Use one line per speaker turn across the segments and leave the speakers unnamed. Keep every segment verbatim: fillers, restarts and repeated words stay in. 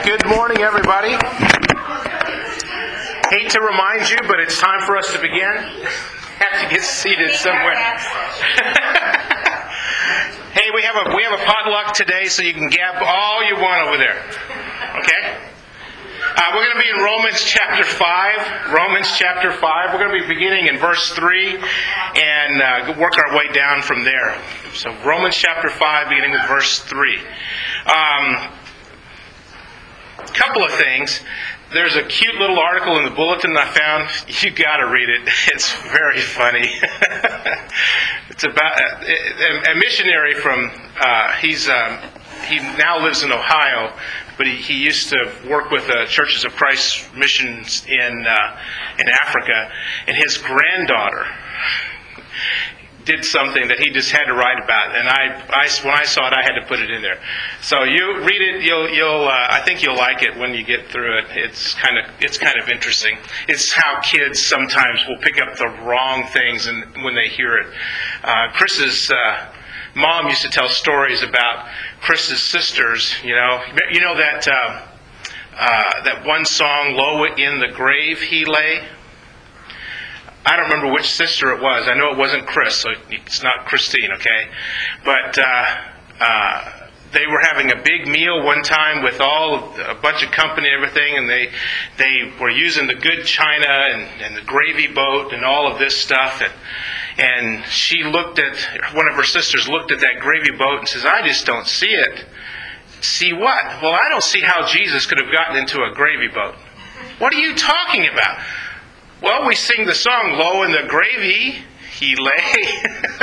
Good morning, everybody. Hate to remind you, but it's time for us to begin. Have to get seated somewhere. Hey, we have a we have a potluck today, so you can gab all you want over there. Okay? Uh, we're going to be in Romans chapter five. Romans chapter five. We're going to be beginning in verse three and uh, work our way down from there. So Romans chapter five, beginning with verse three. Um, couple of things. There's a cute little article in the bulletin I found. You got to read it. It's very funny. It's about a, a missionary from. Uh, he's um, he now lives in Ohio, but he, he used to work with uh, Churches of Christ missions in uh, in Africa, and his granddaughter did something that he just had to write about, and I, I when I saw it, I had to put it in there. So you read it, you'll, you'll, uh, I think you'll like it when you get through it. It's kind of, it's kind of interesting. It's how kids sometimes will pick up the wrong things, and when they hear it. Uh, Chris's uh, mom used to tell stories about Chris's sisters. You know, you know that uh, uh, that one song, "Low in the Grave He Lay." I don't remember which sister it was. I know it wasn't Chris, so it's not Christine, okay? But uh, uh, they were having a big meal one time with all a bunch of company and everything, and they they were using the good china and, and the gravy boat and all of this stuff. And and she looked at one of her sisters looked at that gravy boat and says, "I just don't see it." See what? Well, I don't see how Jesus could have gotten into a gravy boat. What are you talking about? Well, we sing the song, "Low in the gravy he lay."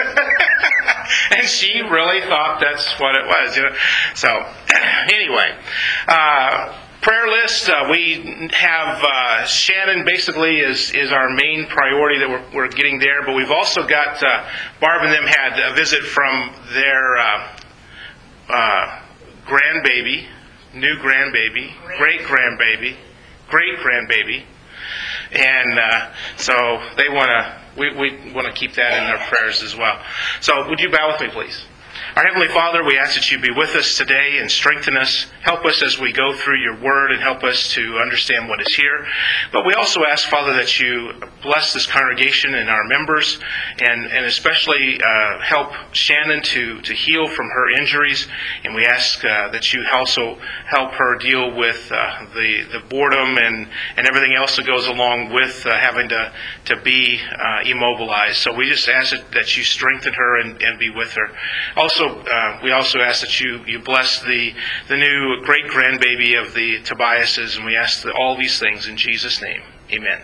And she really thought that's what it was. You know? So, anyway, uh, prayer list, uh, we have uh, Shannon basically is, is our main priority that we're, we're getting there. But we've also got, uh, Barb and them had a visit from their uh, uh, grandbaby, new grandbaby, great-grandbaby, great-grandbaby. And uh, so they want to, we, we want to keep that in our prayers as well. So would you bow with me, please? Our Heavenly Father, we ask that you be with us today and strengthen us. Help us as we go through your word and help us to understand what is here. But we also ask, Father, that you bless this congregation and our members, and, and especially uh, help Shannon to, to heal from her injuries. And we ask uh, that you also help her deal with uh, the, the boredom and, and everything else that goes along with uh, having to, to be uh, immobilized. So we just ask that, that you strengthen her and, and be with her. Also, Uh, we also ask that you, you bless the, the new great-grandbaby of the Tobiases, and we ask that all these things in Jesus' name. Amen.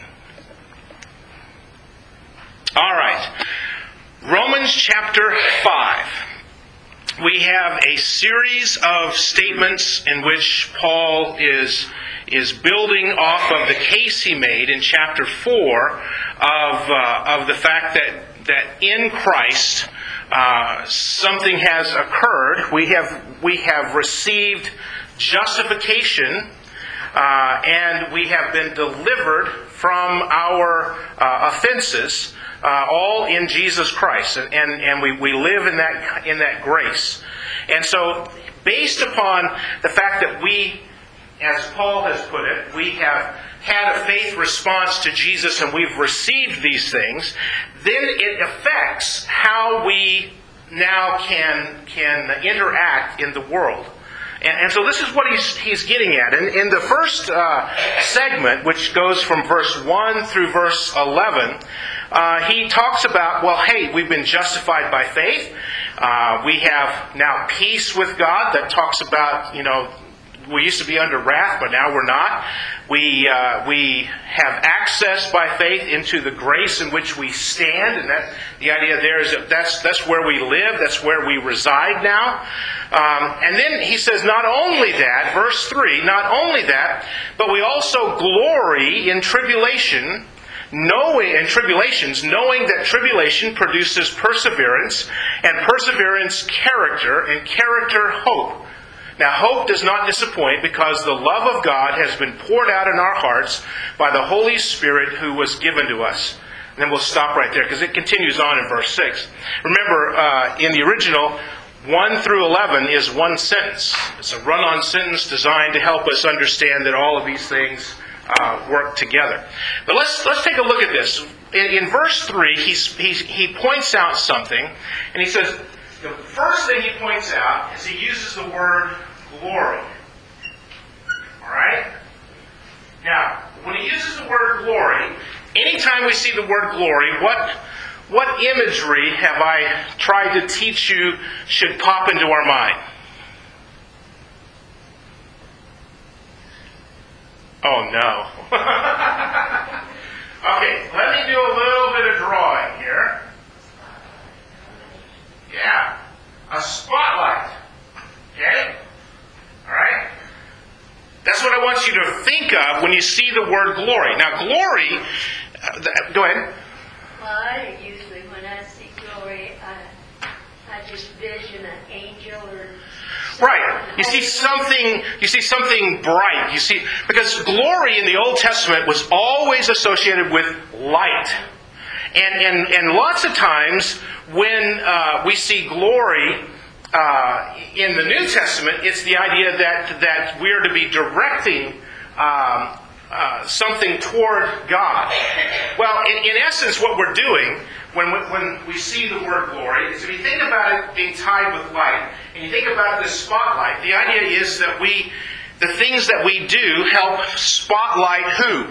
All right. Romans chapter five. We have a series of statements in which Paul is, is building off of the case he made in chapter four of, uh, of the fact that, that in Christ Uh, something has occurred. We have we have received justification, uh, and we have been delivered from our uh, offenses, uh, all in Jesus Christ, and and, and we, we live in that in that grace. And so, based upon the fact that we, as Paul has put it, we have had a faith response to Jesus and we've received these things, then it affects how we now can can interact in the world. And, and so this is what he's he's getting at. In, in the first uh, segment, which goes from verse one through verse eleven, uh, he talks about, well, hey, we've been justified by faith. Uh, we have now peace with God. That talks about, you know, we used to be under wrath, but now we're not. We uh, we have access by faith into the grace in which we stand, and that the idea there is that that's that's where we live, that's where we reside now. Um, and then he says, not only that, verse three, not only that, but we also glory in tribulation, knowing in tribulations, knowing that tribulation produces perseverance, and perseverance character, and character hope. Now, hope does not disappoint because the love of God has been poured out in our hearts by the Holy Spirit who was given to us. And then we'll stop right there because it continues on in verse six. Remember, uh, in the original, one through eleven is one sentence. It's a run-on sentence designed to help us understand that all of these things uh, work together. But let's let's take a look at this. In, in verse three, he's, he's, he points out something, and he says, the first thing he points out is he uses the word glory. All right? Now, when he uses the word glory, anytime we see the word glory, what what imagery have I tried to teach you should pop into our mind? Oh, no. Okay, let me do a little bit of drawing here. Yeah, a spotlight. Okay? All right? That's what I want you to think of when you see the word glory. Now, glory, uh, th- go ahead.
Well, I usually, when I see glory, I, I just vision an angel or...
Right. You see something, you see something bright. You see, because glory in the Old Testament was always associated with light. And, and, and lots of times when uh, we see glory uh, in the New Testament, it's the idea that, that we're to be directing um, uh, something toward God. Well, in, in essence, what we're doing when we, when we see the word glory is, if you think about it being tied with light, and you think about this spotlight, the idea is that we, the things that we do help spotlight who?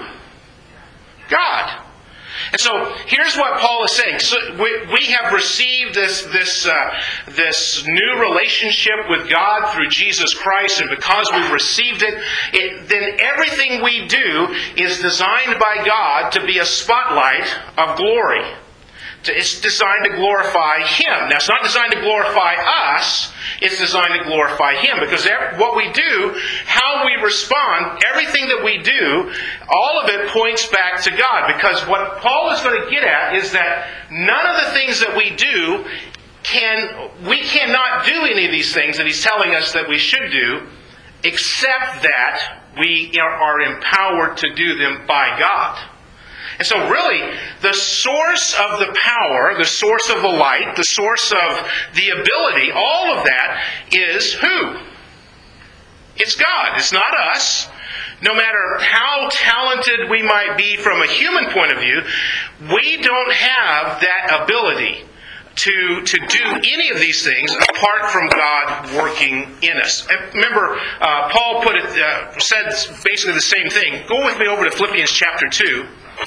God. And so here's what Paul is saying. So we, we have received this this uh, this new relationship with God through Jesus Christ, and because we've received it, it, then everything we do is designed by God to be a spotlight of glory. It's designed to glorify Him. Now, it's not designed to glorify us. It's designed to glorify Him. Because what we do, how we respond, everything that we do, all of it points back to God. Because what Paul is going to get at is that none of the things that we do can, we cannot do any of these things that he's telling us that we should do, except that we are empowered to do them by God. And so really, the source of the power, the source of the light, the source of the ability, all of that is who? It's God. It's not us. No matter how talented we might be from a human point of view, we don't have that ability to, to do any of these things apart from God working in us. And remember, uh, Paul put it, uh, said basically the same thing. Go with me over to Philippians chapter two.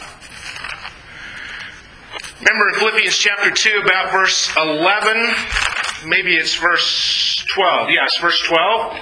Remember in Philippians chapter two, about verse eleven, maybe it's verse twelve. Yes, verse twelve.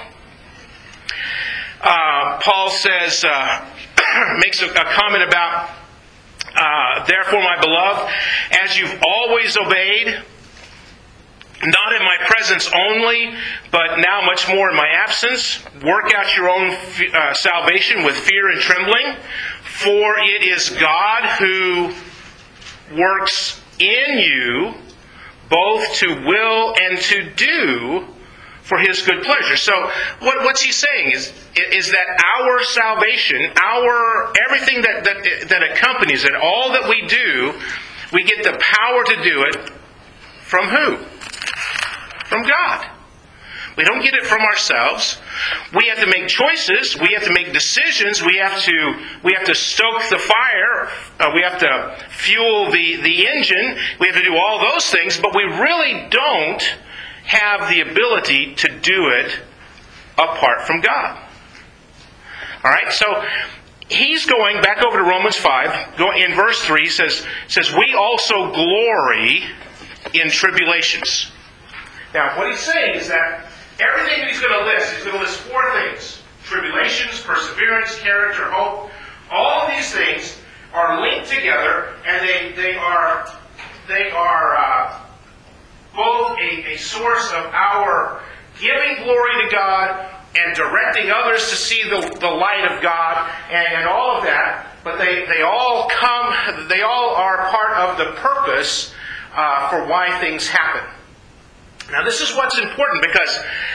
Uh, Paul says, uh, makes a, a comment about, uh, therefore, my beloved, as you've always obeyed, not in my presence only, but now much more in my absence, work out your own uh, salvation with fear and trembling, for it is God who works in you both to will and to do for His good pleasure. So what, what's he saying is, is that our salvation, our everything that, that, that accompanies it, all that we do, we get the power to do it from who? From God. We don't get it from ourselves. We have to make choices. We have to make decisions. We have to we have to stoke the fire. Uh, we have to fuel the, the engine. We have to do all those things. But we really don't have the ability to do it apart from God. All right? So he's going back over to Romans five. Go, in verse three, he says, says, we also glory in tribulations. Now, what he's saying is that everything that he's going to list, he's going to list four things. Tribulations, perseverance, character, hope. All of these things are linked together, and they, they are, they are uh, both a, a source of our giving glory to God and directing others to see the, the light of God and, and all of that. But they, they all come, they all are part of the purpose uh, for why things happen. Now, this is what's important, because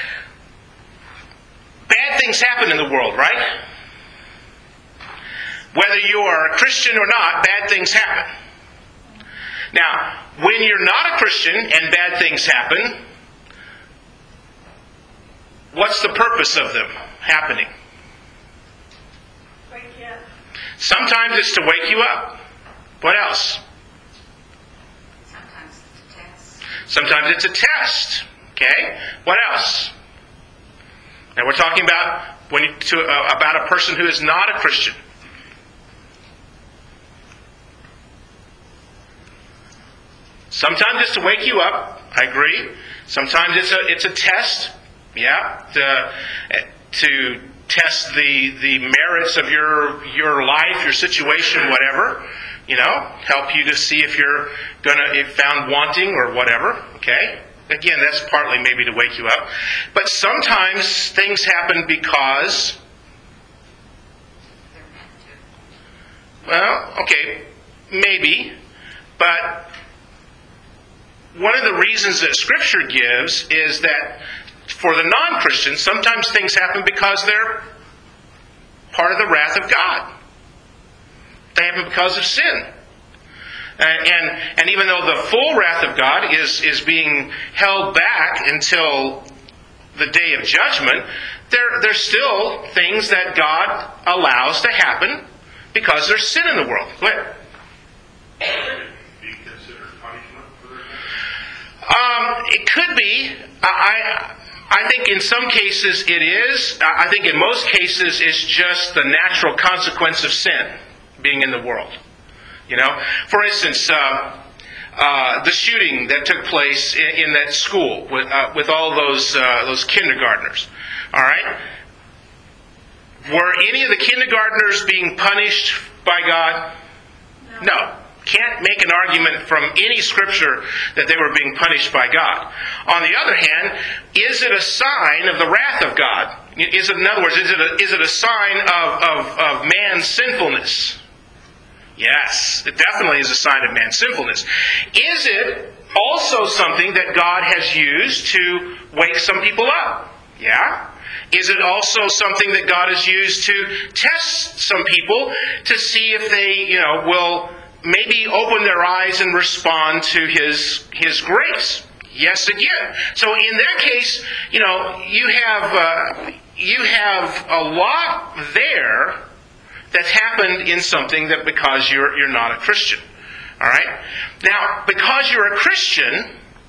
bad things happen in the world, right? Whether you are a Christian or not, bad things happen. Now, when you're not a Christian and bad things happen, what's the purpose of them happening?
Wake you up.
Sometimes it's to wake you up. What else?
Sometimes it's a test.
Sometimes it's a test. Okay? What else? Now we're talking about when you, to, uh, about a person who is not a Christian. Sometimes it's to wake you up. I agree. Sometimes it's a it's a test. Yeah, to, to test the the merits of your your life, your situation, whatever. You know, help you to see if you're gonna if found wanting or whatever. Okay. Again, that's partly maybe to wake you up. But sometimes things happen because,
They're meant to.
well, okay, maybe, but one of the reasons that Scripture gives is that for the non-Christians, sometimes things happen because they're part of the wrath of God. They happen because of sin. And, and and even though the full wrath of God is, is being held back until the day of judgment, there there's still things that God allows to happen because there's sin in the world. Go ahead.
Be considered punishment for their sin?
Um, it could be. I I think in some cases it is. I think in most cases it's just the natural consequence of sin being in the world. You know, for instance, uh, uh, the shooting that took place in, in that school with uh, with all those uh, those kindergartners. All right, were any of the kindergartners being punished by God? No. Can't make an argument from any scripture that they were being punished by God. On the other hand, is it a sign of the wrath of God? Is it, in other words, is it a, is it a sign of, of, of man's sinfulness? Yes, it definitely is a sign of man's sinfulness. Is it also something that God has used to wake some people up? Yeah. Is it also something that God has used to test some people to see if they, you know, will maybe open their eyes and respond to His His grace? Yes, again. So in that case, you know, you have uh, you have a lot there that's happened in something that because you're you're not a Christian. All right? Now, because you're a Christian,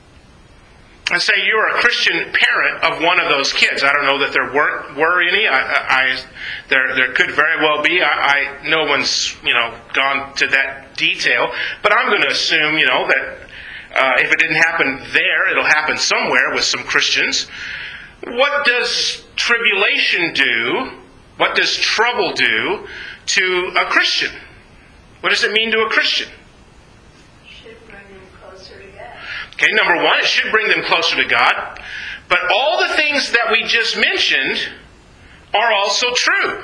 and say you're a Christian parent of one of those kids. I don't know that there were were any. I, I there there could very well be. I, I no one's you know gone to that detail, but I'm going to assume you know that uh, if it didn't happen there, it'll happen somewhere with some Christians. What does tribulation do? What does trouble do to a Christian? What does it mean to a Christian?
Should bring them closer to God.
Okay, number one, it should bring them closer to God. But all the things that we just mentioned are also true.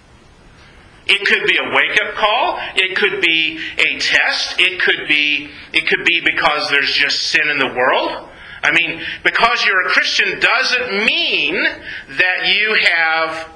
It could be a wake-up call. It could be a test. It could be it could be because there's just sin in the world. I mean, because you're a Christian doesn't mean that you have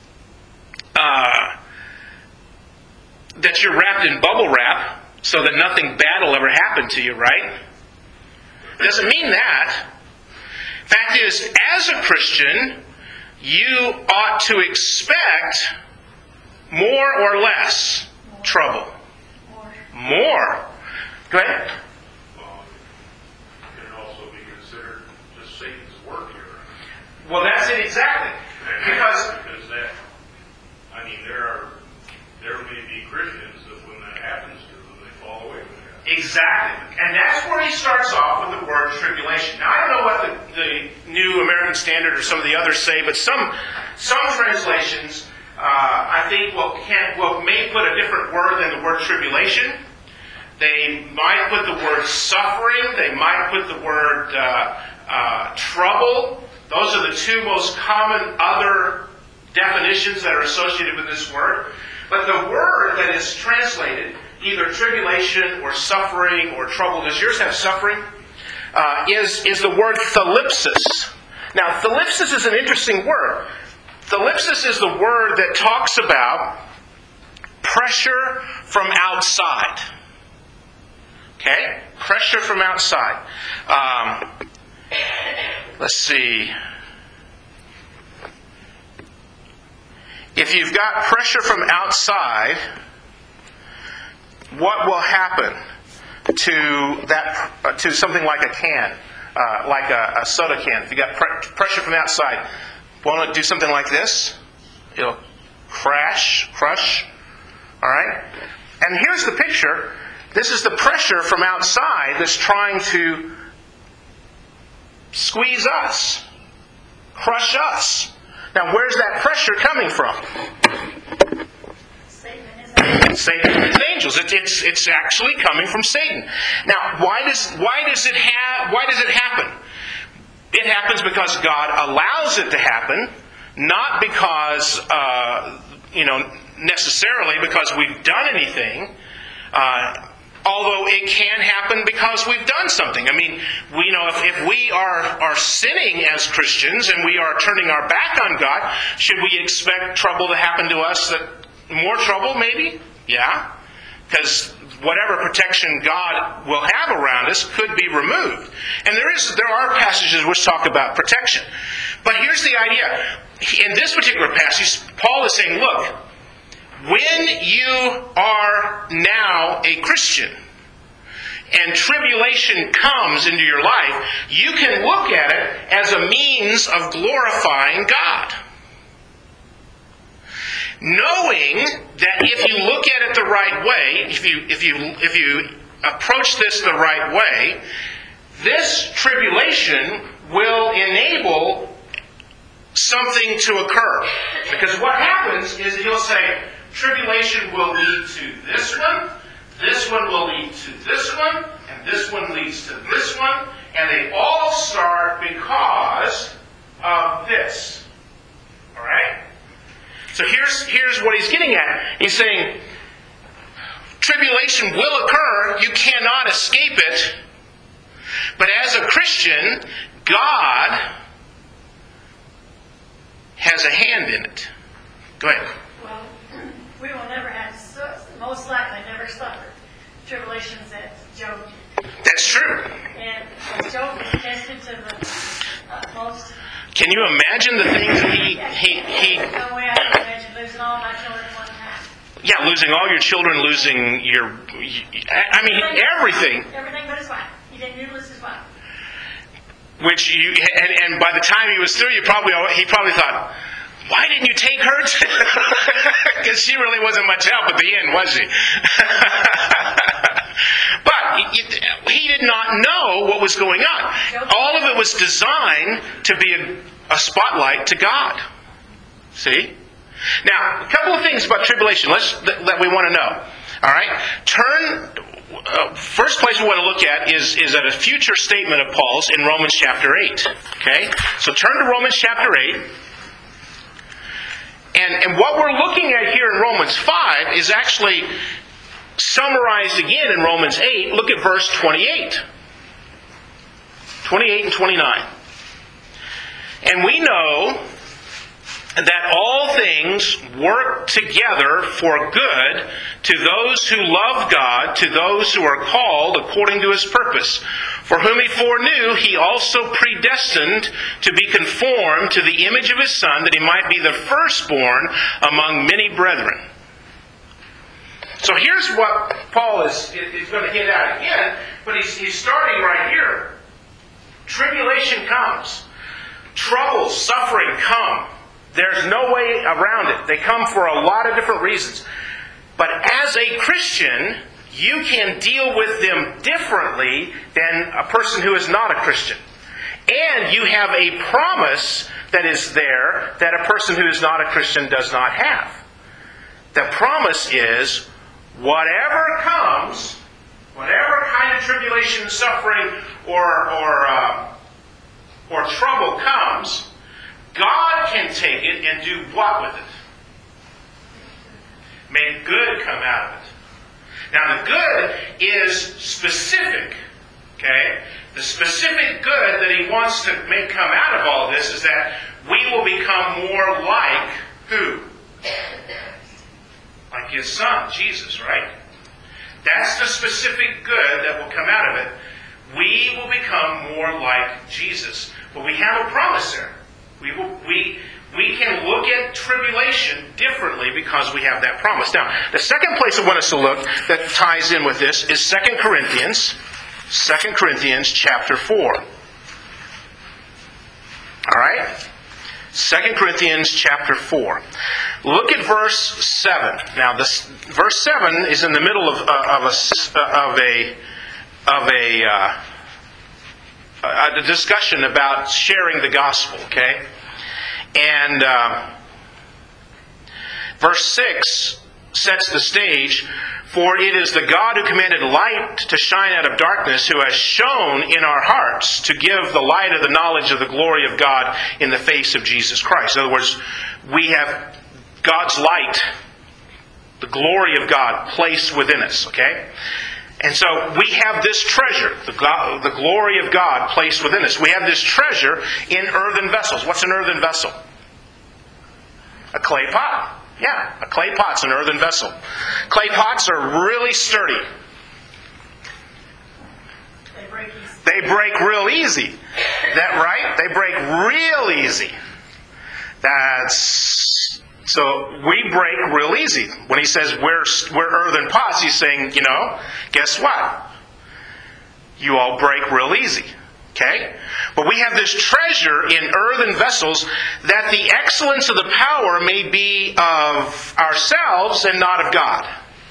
uh, that you're wrapped in bubble wrap so that nothing bad will ever happen to you, right? Doesn't mean that. Fact is, as a Christian, you ought to expect more or less trouble.
More.
More. Go ahead.
Well, it can also be considered just Satan's work here.
Well, that's it exactly. Because
Because that, I mean, there are, there may be Christians that when that happens to them, they fall away from that.
exactly, and that's where he starts off with the word tribulation. Now, I don't know what the, the New American Standard or some of the others say, but some some translations, uh, I think, will can will may put a different word than the word tribulation. They might put the word suffering. They might put the word uh, uh, trouble. Those are the two most common other definitions that are associated with this word. But the word that is translated, either tribulation or suffering or trouble, does yours have suffering? Uh, is, is the word thalipsis. Now, thalipsis is an interesting word. Thalipsis is the word that talks about pressure from outside. Okay? Pressure from outside. Um, let's see. if you've got pressure from outside, what will happen to that uh, to something like a can, uh, like a, a soda can? If you got pre- pressure from outside, won't it do something like this? It'll crash, crush. All right? And here's the picture. This is the pressure from outside that's trying to squeeze us, crush us. Now, where's that pressure coming from?
Satan and his
Satan and his angels. It, it's it's actually coming from Satan. Now, why does why does it have why does it happen? It happens because God allows it to happen, not because uh, you know necessarily because we've done anything. Uh, Although it can happen because we've done something. I mean, we know if, if we are, are sinning as Christians and we are turning our back on God, should we expect trouble to happen to us? That more trouble, maybe? Yeah. Because whatever protection God will have around us could be removed. And there is there are passages which talk about protection. But here's the idea. In this particular passage, Paul is saying, look, when you are now a Christian and tribulation comes into your life, you can look at it as a means of glorifying God. Knowing that if you look at it the right way, if you if you if you approach this the right way, this tribulation will enable something to occur. Because what happens is he'll say, tribulation will lead to this one, this one will lead to this one, and this one leads to this one, and they all start because of this. Alright? So here's, here's what he's getting at. He's saying, tribulation will occur, you cannot escape it, but as a Christian, God has a hand in it. Go ahead.
Well, we will never have, most likely never suffer tribulations that Job did.
That's true.
And Job was tested to the utmost.
Can you imagine the things that he he he?
There's no way I can imagine losing all my children at one time.
Yeah, losing all your children, losing your. I mean, everything.
Everything but his wife. He didn't even lose his wife.
Which you and, and by the time he was through, you probably he probably thought, why didn't you take her? Because she really wasn't much help at the end, was she? But he, he did not know what was going on. All of it was designed to be a, a spotlight to God. See? Now, a couple of things about tribulation let's, that, that we want to know. All right? Turn. Uh, first place we want to look at is, is at a future statement of Paul's in Romans chapter eight. Okay? So turn to Romans chapter eight. And, and what we're looking at here in Romans five is actually summarized again in Romans eight. Look at verse twenty-eight. twenty-eight and twenty-nine. And we know that all things work together for good to those who love God, to those who are called according to His purpose. For whom He foreknew, He also predestined to be conformed to the image of His Son, that He might be the firstborn among many brethren. So here's what Paul is, is going to get at again, but he's, he's starting right here. Tribulation comes. Trouble, suffering come. There's no way around it. They come for a lot of different reasons. But as a Christian, you can deal with them differently than a person who is not a Christian. And you have a promise that is there that a person who is not a Christian does not have. The promise is, whatever comes, whatever kind of tribulation, suffering, or or uh, or trouble comes, God can take it and do what with it? Make good come out of it. Now the good is specific. Okay? The specific good that He wants to make come out of all of this is that we will become more like who? Like His Son, Jesus, right? That's the specific good that will come out of it. We will become more like Jesus. But we have a promise there. We will, we we can look at tribulation differently because we have that promise. Now, the second place I want us to look that ties in with this is Second Corinthians, Second Corinthians chapter four. All right? Second Corinthians chapter four. Look at verse seven. Now, this verse seven is in the middle of, uh, of a of a of a, uh, a discussion about sharing the gospel. Okay, and uh, verse six sets the stage. For it is the God who commanded light to shine out of darkness, who has shone in our hearts to give the light of the knowledge of the glory of God in the face of Jesus Christ. In other words, we have God's light, the glory of God, placed within us. Okay? And so we have this treasure, the, God, the glory of God placed within us. We have this treasure in earthen vessels. What's an earthen vessel? A clay pot. Yeah, a clay pot's an earthen vessel. Clay pots are really sturdy.
They break easy.
They break real easy. That right? They break real easy. That's so we break real easy. When he says we're we're earthen pots, he's saying, you know, guess what? You all break real easy. Okay? But we have this treasure in earthen vessels that the excellence of the power may be of ourselves and not of God.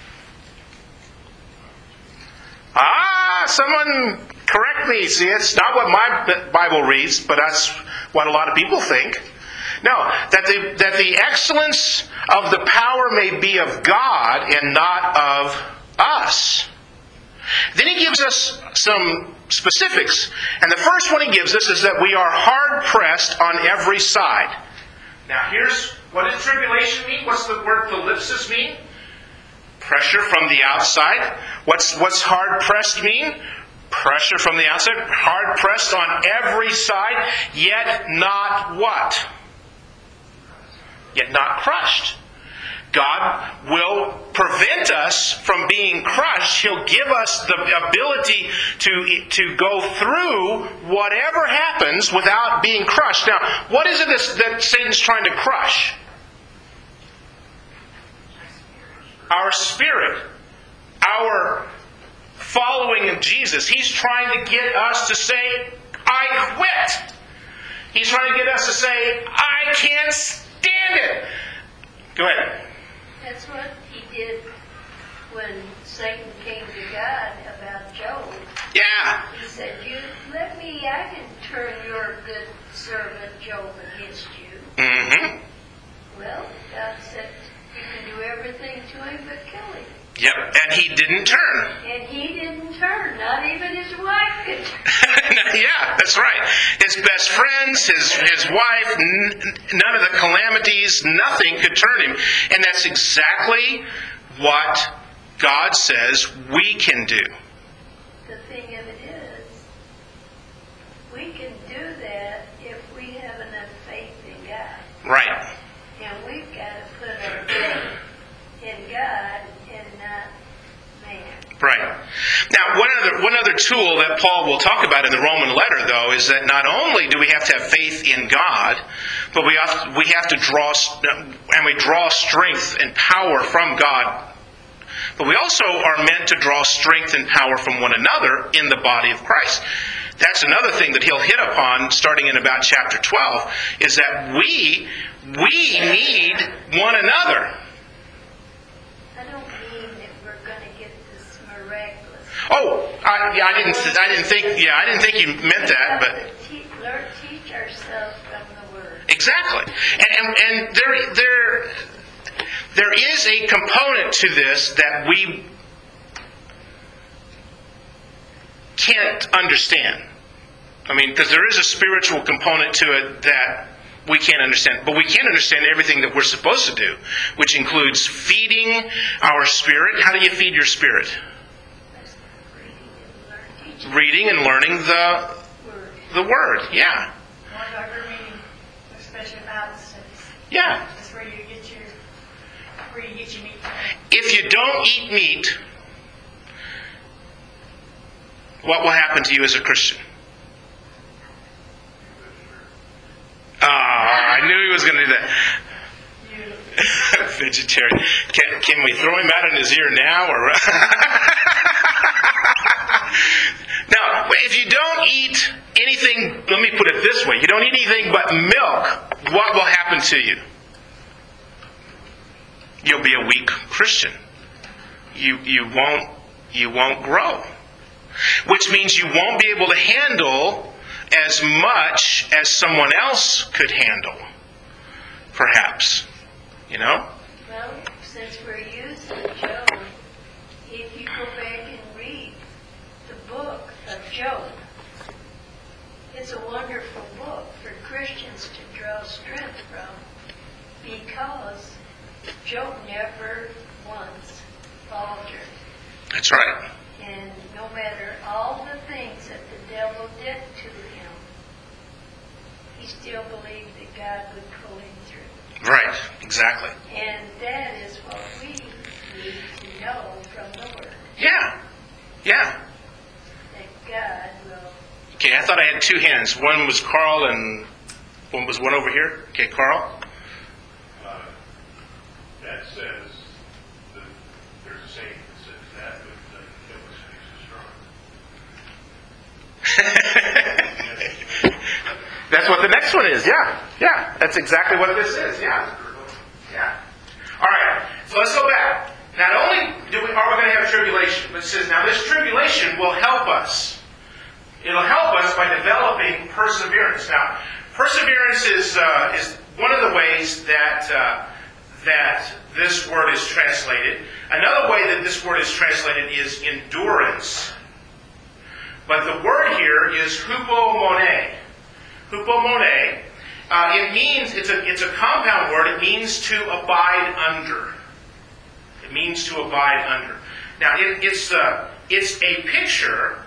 Ah, someone correct me. See, it's not what my Bible reads, but that's what a lot of people think. No, that the, that the excellence of the power may be of God and not of us. Then he gives us some specifics. And the first one he gives us is that we are hard-pressed on every side. Now here's, what does tribulation mean? What's the word thalipsis mean? Pressure from the outside. What's, what's hard-pressed mean? Pressure from the outside. Hard-pressed on every side, yet not what? Yet not crushed. God will prevent us from being crushed. He'll give us the ability to, to go through whatever happens without being crushed. Now, what is it that Satan's trying to crush? Our spirit. Our following of Jesus. He's trying to get us to say, I quit. He's trying to get us to say, I can't stand it. Go ahead.
That's what he did when Satan came to God about Job.
Yeah.
He said, "You let me, I can turn your good servant Job against you."
Mm-hmm.
Well, God said, you can do everything to him but kill him.
Yep, and he didn't turn.
And he didn't turn. Not even his wife could turn.
Yeah, that's right. His best friends, his his wife, n- none of the calamities, nothing could turn him. And that's exactly what God says we can do.
The thing of it is, we can do that if we have enough faith in God.
Right.
And we've got to put our faith in God and not man.
Right. Now, one other one other tool that Paul will talk about in the Roman letter, though, is that not only do we have to have faith in God, but we have we have to draw and we draw strength and power from God. But we also are meant to draw strength and power from one another in the body of Christ. That's another thing that he'll hit upon starting in about chapter twelve, is that we we need one another.
I don't mean that we're going to get this miraculous.
Oh, I, yeah, I didn't. I didn't think. Yeah, I didn't think you meant that.
We
But
have to te- learn, teach ourselves from the Word.
exactly, and and, and there there there is a component to this that we can't understand. I mean, because there is a spiritual component to it that we can't understand. But we can understand everything that we're supposed to do, which includes feeding our spirit. How do you feed your spirit?
Reading and learn, teaching
Reading and learning the
Word.
the Word. Yeah.
One darker reading, especially Bible studies.
Yeah.
That's where you get your, where you get your meat.
If you don't eat meat, what will happen to you as a Christian? Ah, I knew he was going to do that. Vegetarian. Can, can we throw him out in his ear now? Or now, if you don't eat anything, let me put it this way: you don't eat anything but milk. What will happen to you? You'll be a weak Christian. You you won't you won't grow, which means you won't be able to handle as much as someone else could handle, perhaps. You know?
Well, since we're using Job, if you go back and read the book of Job, it's a wonderful book for Christians to draw strength from, because Job never once faltered.
That's right.
And no matter all the things that the devil did to him, he still believed that God would pull him through.
Right, exactly.
And that is what we need to know from the Word,
Yeah, yeah.
that God will.
Okay, I thought I had two hands. One was Carl and one was one over here. Okay, Carl.
Uh, that says that there's a saying that says that, but uh, it was strong.
That's what the next one is. Yeah, yeah. That's exactly what this is. Yeah, yeah. All right. So let's go back. Not only do we are we going to have tribulation, but it says now this tribulation will help us. It'll help us by developing perseverance. Now, perseverance is uh, is one of the ways that uh, that this word is translated. Another way that this word is translated is endurance. But the word here is hupomone. Hupomone. Uh, it means it's a it's a compound word. It means to abide under. It means to abide under. Now, it, it's uh, it's a picture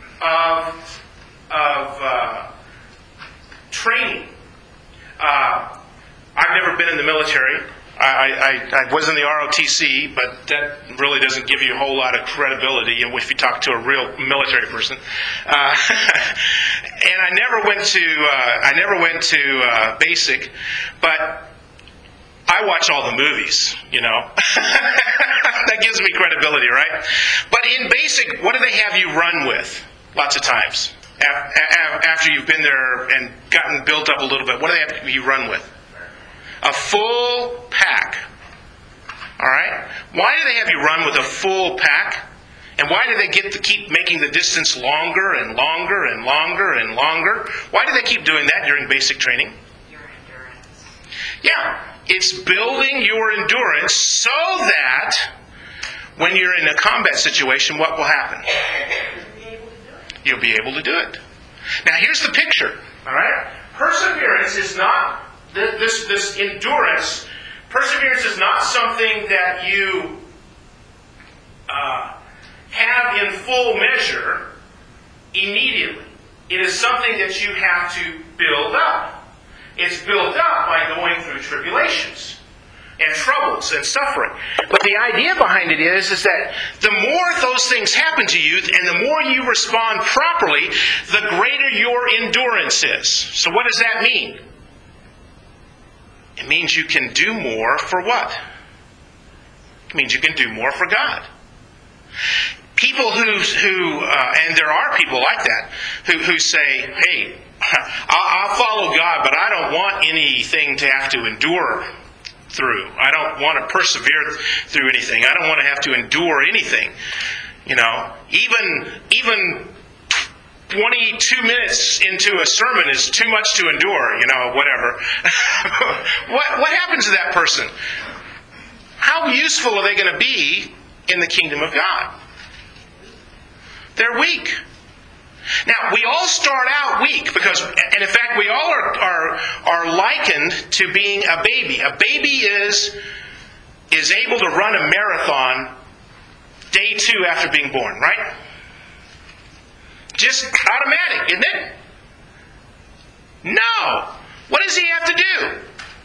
of of uh, training. Uh, I've never been in the military. I, I, I was in the R O T C, but that really doesn't give you a whole lot of credibility if you talk to a real military person. Uh, and I never went to uh, I never went to uh, basic, but I watch all the movies, you know. That gives me credibility, right? But in basic, what do they have you run with? Lots of times. After you've been there and gotten built up a little bit, what do they have you run with? A full pack. All right? Why do they have you run with a full pack? And why do they get to keep making the distance longer and longer and longer and longer? Why do they keep doing that during basic training?
Your endurance.
Yeah. It's building your endurance so that when you're in a combat situation, what will happen? You'll be able to do it. Now, here's the picture. All right? Perseverance is not this this endurance. Perseverance is not something that you uh, have in full measure immediately. It is something that you have to build up. It's built up by going through tribulations and troubles and suffering. But the idea behind it is, is that the more those things happen to you and the more you respond properly, the greater your endurance is. So what does that mean? It means you can do more for what? It means you can do more for God. People who, who uh, and there are people like that, who, who say, hey, I'll follow God, but I don't want anything to have to endure through. I don't want to persevere through anything. I don't want to have to endure anything. You know, even even twenty-two minutes into a sermon is too much to endure, you know, whatever. what what happens to that person? How useful are they going to be in the kingdom of God? They're weak. Now, we all start out weak because, and in fact, we all are, are, are likened to being a baby. A baby is, is able to run a marathon day two after being born, right? Just automatic, isn't it? No. What does he have to do?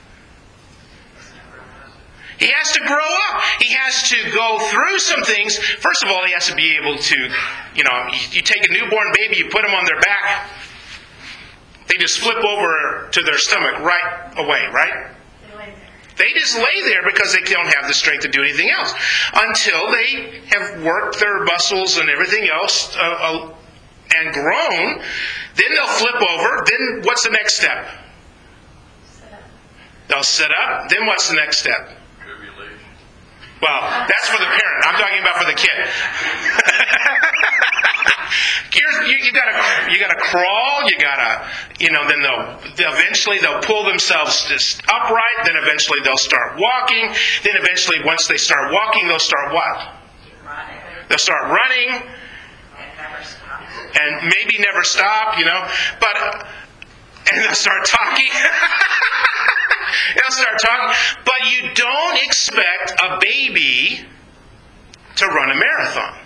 He has to grow up. He has to go through some things. First of all, he has to be able to, you know, you, you take a newborn baby, you put him on their back. They just flip over to their stomach right away, right?
They lay there.
They just lay there because they don't have the strength to do anything else until they have worked their muscles and everything else uh, uh, and grown. Then they'll flip over. Then what's the next step?
Sit up.
They'll sit up. Then what's the next step?
Tribulation.
Well, that's for the parent. I'm talking about for the kid. You're, you, you gotta, you gotta crawl. You gotta, you know. Then they'll, they'll eventually they'll pull themselves just upright. Then eventually they'll start walking. Then eventually, once they start walking, they'll start what?
Running
They'll start running
and never stop.
and maybe never stop. You know, but and they'll start talking. They'll start talking. But you don't expect a baby to run a marathon.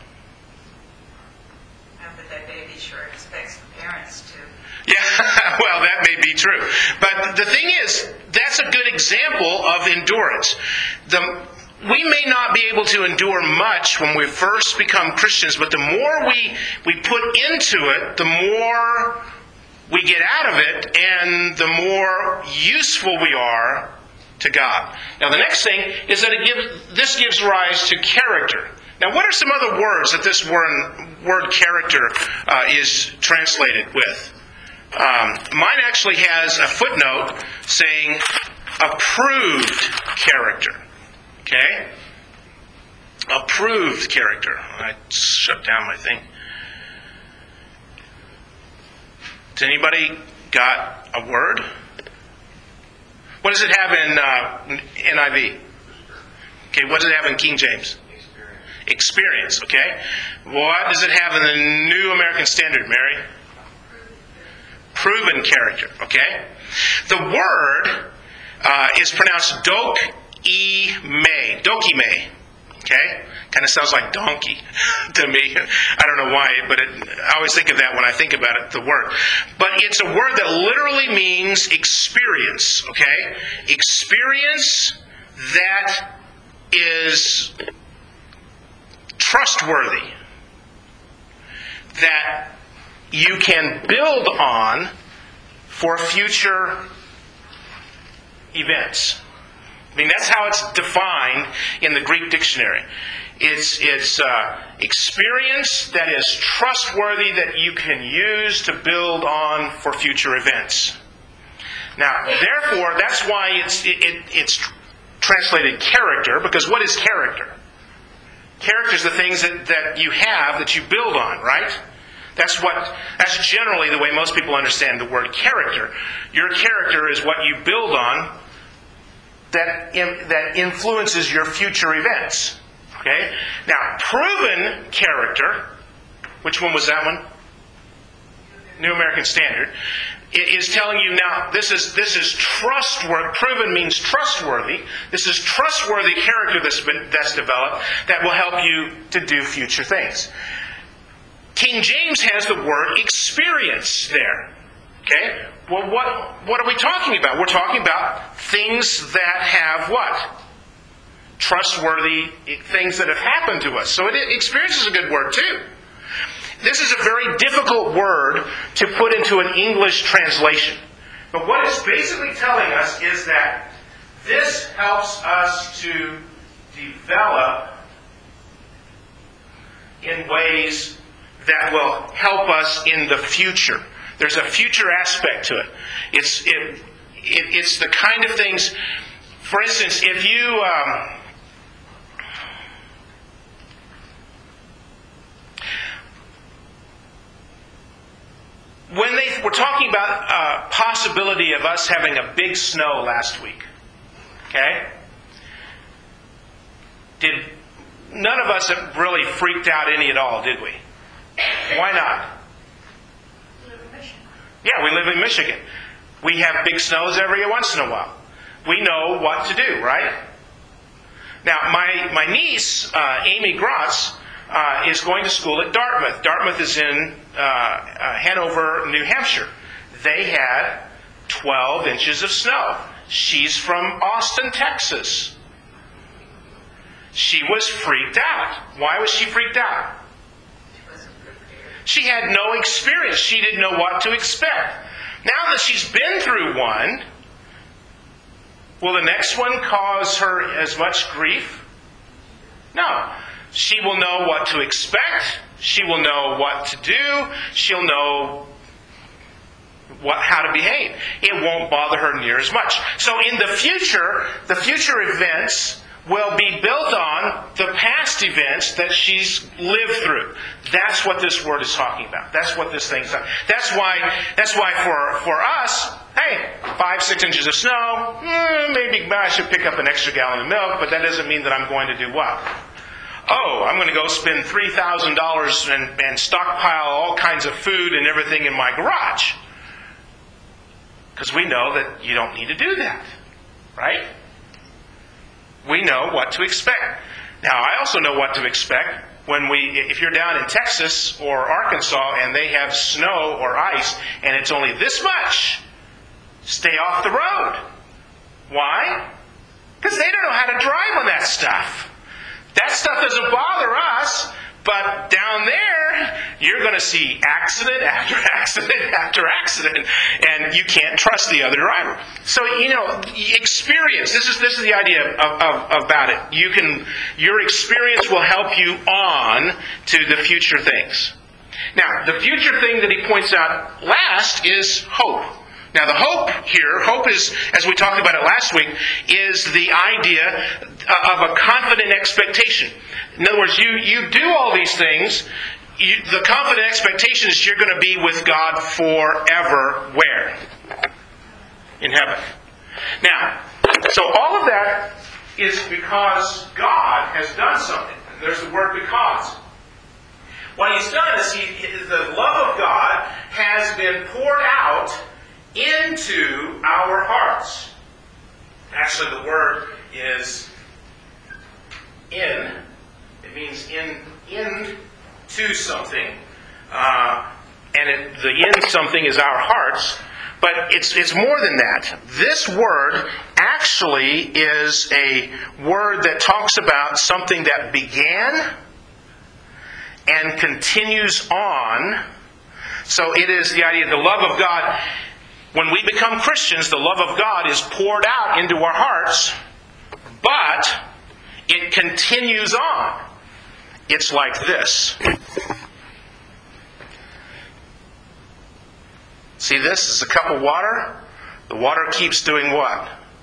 And but that baby sure expects the parents to.
Yeah, well, that may be true. But the thing is, that's a good example of endurance. The, we may not be able to endure much when we first become Christians, but the more we, we put into it, the more we get out of it, and the more useful we are to God. Now, the next thing is that it gives, this gives rise to character. Now, what are some other words that this word, word character uh, is translated with? Um, mine actually has a footnote saying approved character. Okay? Approved character. I shut down my thing. Does anybody got a word? What does it have in uh, N I V? Okay, what does it have in King James? Experience, okay? What does it have in the New American Standard, Mary? Proven character, okay? The word uh, is pronounced doke-e-me, doke-e-me, okay? Kind of sounds like donkey to me. I don't know why, but it, I always think of that when I think about it, the word. But it's a word that literally means experience, okay? Experience that is trustworthy, that you can build on for future events. I mean, that's how it's defined in the Greek dictionary. It's, it's uh, experience that is trustworthy that you can use to build on for future events. Now, therefore, that's why it's, it, it, it's translated character, because what is character? Character is the things that, that you have that you build on, right? That's what. That's generally the way most people understand the word character. Your character is what you build on that in, that influences your future events. Okay? Now, proven character, which one was that one? New American Standard, is telling you now this is this is trustworthy. Proven means trustworthy. This is trustworthy character that's been that's developed that will help you to do future things. King James has the word experience there. Okay? Well, what what are we talking about? We're talking about things that have what? Trustworthy things that have happened to us. So it, experience is a good word too. This is a very difficult word to put into an English translation. But what it's basically telling us is that this helps us to develop in ways that will help us in the future. There's a future aspect to it. It's it, it it's the kind of things. For instance, if you um, when they were talking about uh, possibility of us having a big snow last week, okay? Did none of us have really freaked out any at all, did we? Why not?
Live in Michigan.
Yeah, we live in Michigan. We have big snows every once in a while. We know what to do, right? Now, my, my niece, uh, Amy Grotz, uh, is going to school at Dartmouth. Dartmouth is in uh, uh, Hanover, New Hampshire. They had twelve inches of snow. She's from Austin, Texas. She was freaked out. Why was she freaked out?
She wasn't prepared.
She had no experience. She didn't know what to expect. Now that she's been through one, will the next one cause her as much grief? No. She will know what to expect. She will know what to do. She'll know what, how to behave. It won't bother her near as much. So in the future, the future events will be built on the past events that she's lived through. That's what this word is talking about. That's what this thing's about. That's why, that's why for, for us, hey, five, six inches of snow, hmm, maybe I should pick up an extra gallon of milk, but that doesn't mean that I'm going to do what? Oh, I'm going to go spend three thousand dollars and, and stockpile all kinds of food and everything in my garage. Because we know that you don't need to do that. Right? We know what to expect. Now, I also know what to expect when we, if you're down in Texas or Arkansas and they have snow or ice and it's only this much, stay off the road. Why? Because they don't know how to drive on that stuff. That stuff doesn't bother us, but down there, you're going to see accident after accident after accident, and you can't trust the other driver. So, you know, experience. This is this is the idea of, of, about it. You can your experience will help you on to the future things. Now, the future thing that he points out last is hope. Now, the hope here, hope is, as we talked about it last week, is the idea of a confident expectation. In other words, you, you do all these things, you, the confident expectation is you're going to be with God forever. Where? In heaven. Now, so all of that is because God has done something. There's the word because. What He's done is he, the love of God has been poured out into our hearts. Actually, the word is in. It means in, in to something. Uh, and it, the in something is our hearts. But it's, it's more than that. This word actually is a word that talks about something that began and continues on. So it is the idea, the love of God. When we become Christians, the love of God is poured out into our hearts, but it continues on. It's like this. See this? This is a cup of water. The water keeps doing what?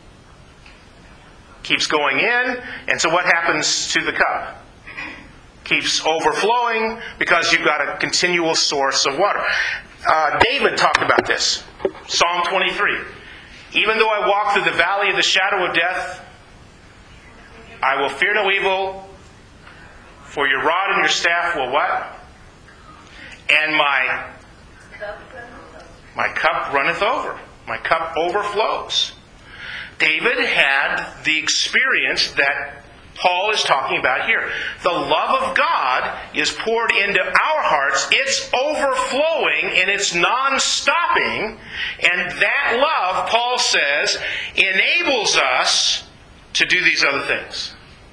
Keeps going in, and so what happens to the cup? Keeps overflowing because you've got a continual source of water. Uh, David talked about this. Psalm twenty-three. Even though I walk through the valley of the shadow of death, I will fear no evil, for your rod and your staff will what? And my, my cup runneth over. My cup overflows. David had the experience that Paul is talking about here. The love of God is poured into our hearts. It's overflowing and it's non-stopping. And that love, Paul says, enables us to do these other things.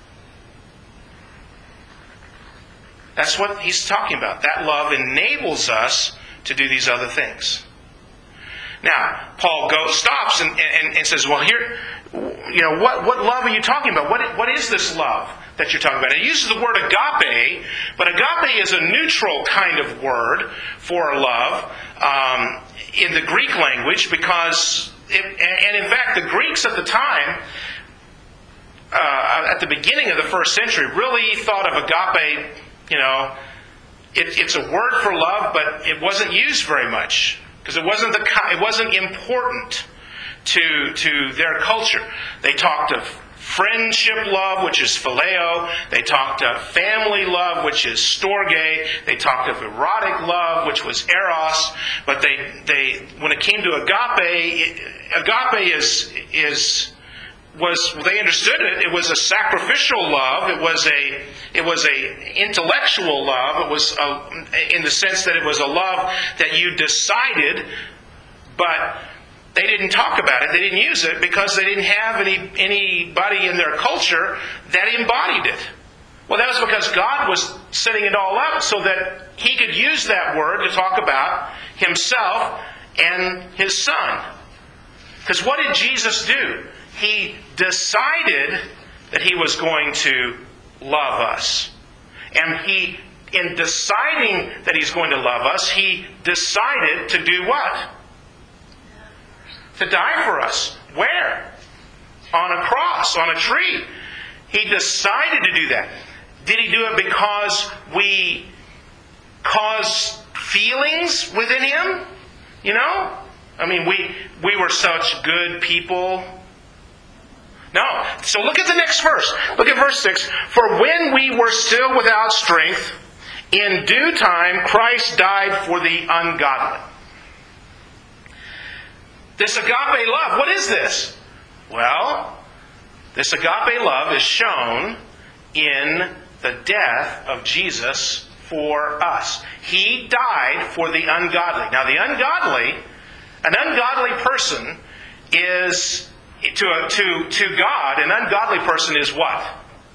That's what he's talking about. That love enables us to do these other things. Now, Paul goes, stops and, and, and says, well, here, you know, what, what love are you talking about? What, what is this love that you're talking about? It uses the word agape, but agape is a neutral kind of word for love um, in the Greek language because, it, and in fact, the Greeks at the time, uh, at the beginning of the first century, really thought of agape, you know, it, it's a word for love, but it wasn't used very much. Because it wasn't the it wasn't important to to their culture. They talked of friendship love, which is phileo. They talked of family love, which is storge. They talked of erotic love, which was eros. But they they when it came to agape, it, agape is is was they understood it. It was a sacrificial love. It was a it was a intellectual love. It was a, in the sense that it was a love that you decided, but they didn't talk about it. They didn't use it because they didn't have any anybody in their culture that embodied it. Well, that was because God was setting it all up so that He could use that word to talk about Himself and His Son. Because what did Jesus do? He decided that He was going to love us. And He, in deciding that He's going to love us, He decided to do what? To die for us. Where? On a cross, on a tree. He decided to do that. Did He do it because we caused feelings within Him? You know? I mean, we we were such good people. No. So look at the next verse. Look at verse six. For when we were still without strength, in due time Christ died for the ungodly. This agape love, what is this? Well, this agape love is shown in the death of Jesus for us. He died for the ungodly. Now, the ungodly, an ungodly person is, to, a, to, to God, an ungodly person is what?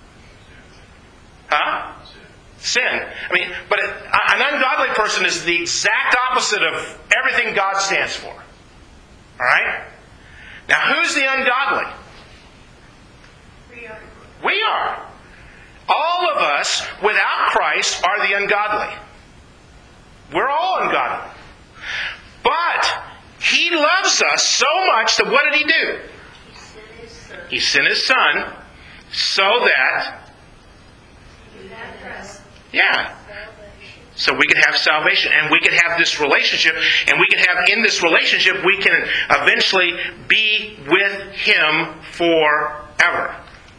Huh? Sin. I mean, but an ungodly person is the exact opposite of everything God stands for. All right? Now, who's the ungodly?
We are.
We are. All of us, without Christ, are the ungodly. We're all ungodly. But He loves us so much that what did He do?
He sent His Son.
He sent His Son so that,
You have trust.
yeah,
Salvation.
so we could have salvation. And we could have this relationship. And we could have, in this relationship, we can eventually be with Him forever.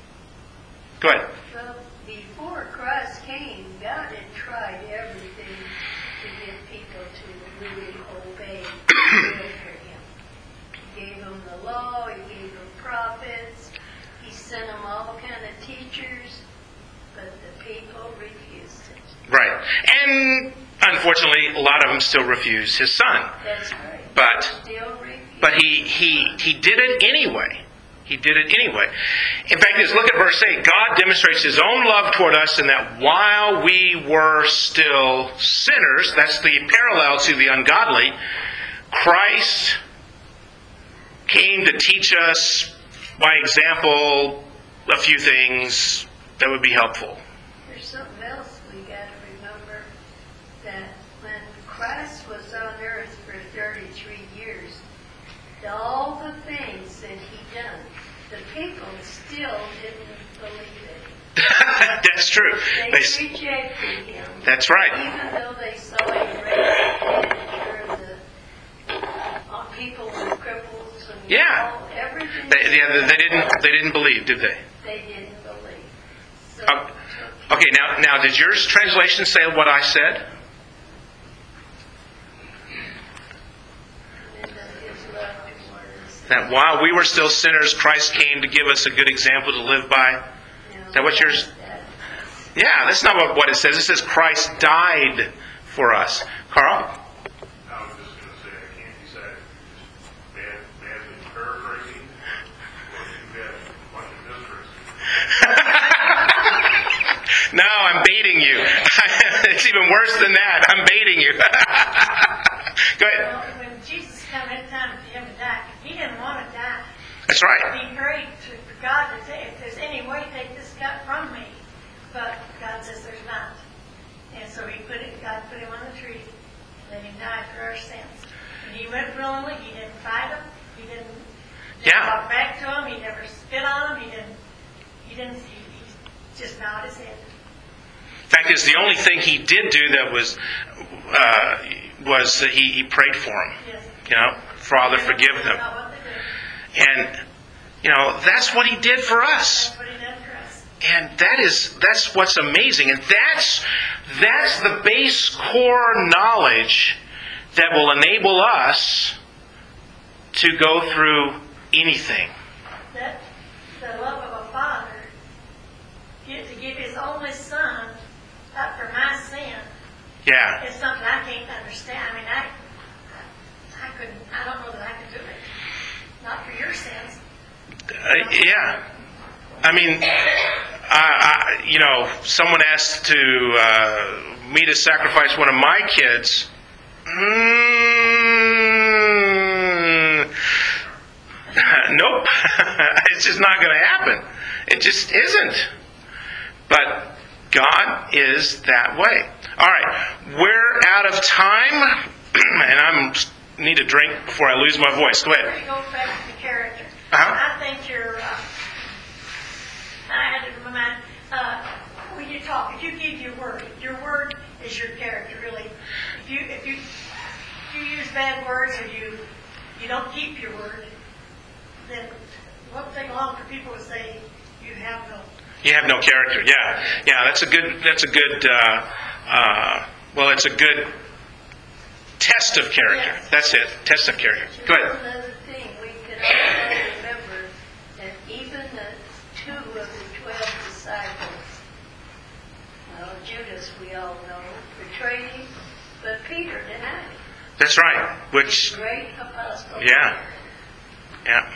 Go ahead.
Well, before Christ came, God had tried everything to get people to really obey and live for Him. He gave them the law, He gave them prophets, He sent them all kind of teachers, but the people refused it.
Right. And unfortunately, a lot of them still refuse His Son.
That's right.
But
Still refused.
but he, he, he did it anyway. He did it anyway. In fact, just look at verse eight. God demonstrates His own love toward us in that while we were still sinners, that's the parallel to the ungodly, Christ came to teach us, by example, a few things that would be helpful.
There's something else we got to remember, that when Christ was on earth for thirty-three years, all the things that He done, the people still didn't believe it.
That's true.
They
They,
rejected Him.
that's right.
Even though they saw Him raise the dead, cure the uh, people with cripples and
Yeah.
all, everything.
They, yeah, they didn't. They didn't believe, did they?
They didn't believe. So
Oh, Okay. Now, now, did yours translation say what I said?
and then His love toward us.
That while we were still sinners, Christ came to give us a good example to live by. Is that what yours? Yeah, that's not what, what it says. It says Christ died for us. Carl?
I was just going to say, I can't decide if bad, badly paraphrasing or too bad much of this verse.
No, I'm baiting you. It's even worse than that. I'm baiting you. Go ahead.
Well, when Jesus came that time for Him to die, He didn't want to die.
That's right.
He prayed to, for God to say, if there's any way, take this cup from me. But God says there's not. And so He put it, God put Him on the tree, let Him die for our sins. And He went willingly. He didn't fight them. He didn't, didn't
Yeah.
walk back to them. He never spit on them. He didn't. He didn't. He, he just bowed His head.
Fact is, the only thing He did do that was uh, was that he, he prayed for them.
Yes.
You know, Father, forgive them.
That's not what they did.
And you know, that's what He did for us.
That's what He did for us.
And that is that's what's amazing. And that's that's the base core knowledge that will enable us to go through anything.
That the love of a father get to give His only Son up for my sin
Yeah.
is something I can't understand. I mean, I, I couldn't. I don't know that I could do it. Not for your sins.
Uh, yeah. I mean, I, I, you know, someone asked to uh, me to sacrifice one of my kids. Mm, nope, it's just not going to happen. It just isn't. But God is that way. All right, we're out of time, and I need a drink before I lose my voice. Go ahead.
It goes back to the character.
Uh-huh.
I think you're, uh, I had it in my mind, uh, when you talk, if you give your word, your word is your character, really. If you, if you, if you use bad words or you, you don't keep your word, then what thing along for people to say you have no.
You have no character. Yeah, yeah. That's a good. That's a good. Uh, uh, well, it's a good test of character.
Yes.
That's it. Test of character. Go ahead.
Another thing, we can also remember that even the two of the twelve disciples, well, Judas, we all know, betrayed him, but Peter denied him.
That's right. Which.
Great apostle.
Yeah. Yeah.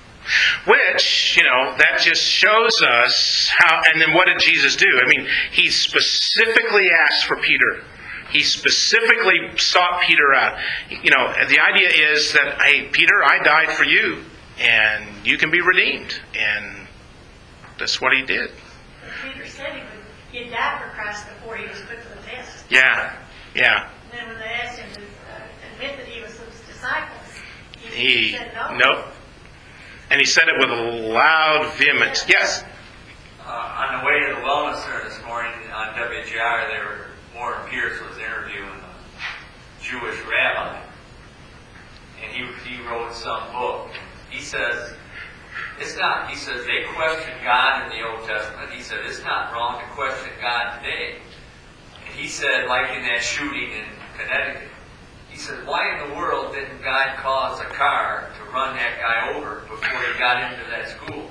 Which, you know, that just shows us how, and then what did Jesus do? I mean, he specifically asked for Peter. He specifically sought Peter out. You know, the idea is that, hey, Peter, I died for you, and you can be redeemed. And that's what he did.
And Peter said he would, he'd die for Christ before he was put to the test.
Yeah, yeah.
And then when they asked him to uh, admit that he was his disciples, he,
He,
said no.
nope. And he said it with a loud vehemence. Yes?
Uh, on the way to the wellness center this morning on W G R, they were, Warren Pierce was interviewing a Jewish rabbi, and he he wrote some book. He says it's not. He says they question God in the Old Testament. He said it's not wrong to question God today. And he said, like in that shooting in Connecticut, he said, why in the world didn't God cause a car to run that guy over before he got into that school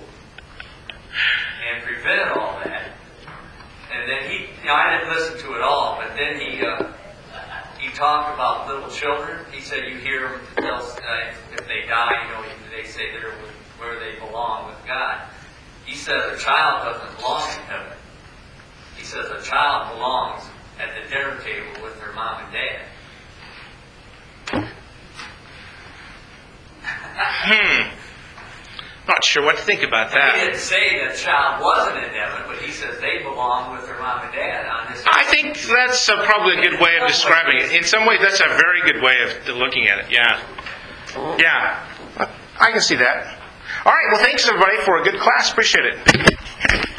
and prevent all that? And then he, you know, I didn't listen to it all, but then he uh, he talked about little children. He said you hear them tell, uh, if they die, you know, they say they're with, where they belong with God. He says a child doesn't belong in heaven. He says a child belongs at the dinner table with their mom and dad.
Hmm. Not sure what to think about
He
that.
didn't say that child wasn't in heaven, but he says they belong with their mom and dad on this.
I think that's a, probably a good way of describing it. In some ways, that's a very good way of looking at it. Yeah. Yeah. I can see that. All right. Well, thanks, everybody, for a good class. Appreciate it.